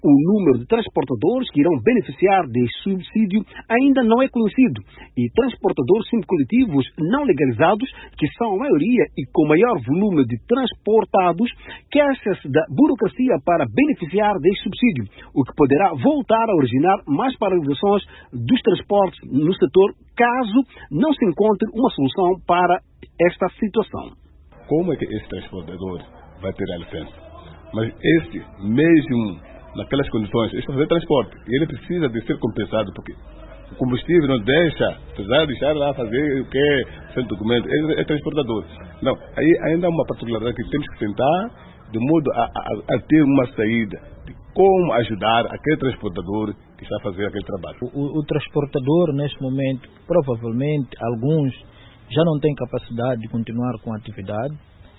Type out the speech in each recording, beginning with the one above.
O número de transportadores que irão beneficiar deste subsídio ainda não é conhecido e transportadores semicoletivos não legalizados, que são a maioria e com maior volume de transportados, queixam-se da burocracia para beneficiar deste subsídio, o que poderá voltar a originar mais paralisações dos transportes no setor, caso não se encontre uma solução para esta situação. Como é que esse transportador vai ter a licença? Mas este mesmo naquelas condições, ele fazer transporte, ele precisa de ser compensado, porque o combustível não deixa, apesar de deixar lá fazer o que é sem documento, ele é transportador. Não, aí ainda há uma particularidade que temos que tentar, de modo a ter uma saída de como ajudar aquele transportador que está a fazer aquele trabalho. O transportador, neste momento, provavelmente, alguns já não têm capacidade de continuar com a atividade,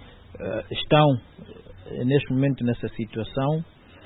estão, neste momento, nessa situação,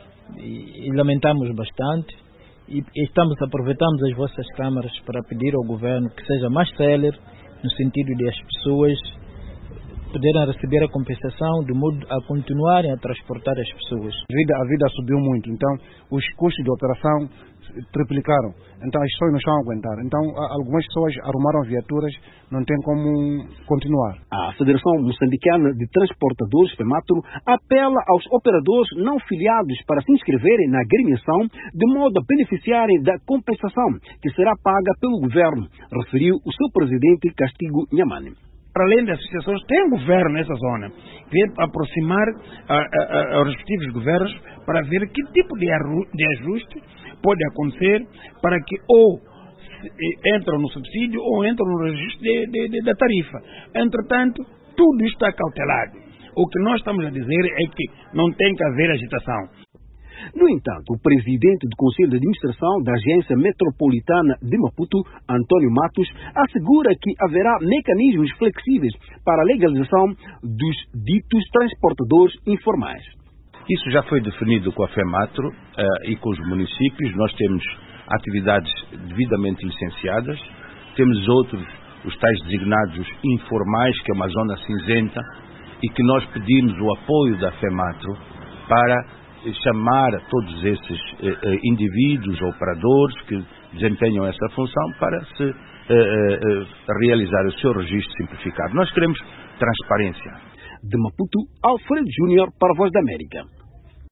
e lamentamos bastante e aproveitamos as vossas câmaras para pedir ao governo que seja mais célere no sentido de as pessoas poderem receber a compensação de modo a continuarem a transportar as pessoas. A vida subiu muito, então os custos de operação triplicaram, então as pessoas não estão a aguentar, então algumas pessoas arrumaram viaturas, não tem como continuar. A Federação Moçambicana de Transportadores, FEMATRO, apela aos operadores não filiados para se inscreverem na agremiação de modo a beneficiarem da compensação que será paga pelo governo, referiu o seu presidente Castigo Nyamane. Para além das associações, tem um governo nessa zona, que é aproximar aos respectivos governos para ver que tipo de ajuste pode acontecer para que ou entram no subsídio ou entram no registro da tarifa. Entretanto, tudo está cautelado. O que nós estamos a dizer é que não tem que haver agitação. No entanto, o presidente do Conselho de Administração da Agência Metropolitana de Maputo, Antônio Matos, assegura que haverá mecanismos flexíveis para a legalização dos ditos transportadores informais. Isso já foi definido com a FEMATRO e com os municípios. Nós temos atividades devidamente licenciadas, temos outros, os tais designados informais, que é uma zona cinzenta, e que nós pedimos o apoio da FEMATRO para chamar a todos esses indivíduos, operadores que desempenham essa função para se realizar o seu registro simplificado. Nós queremos transparência. De Maputo, Alfredo Júnior para a Voz da América.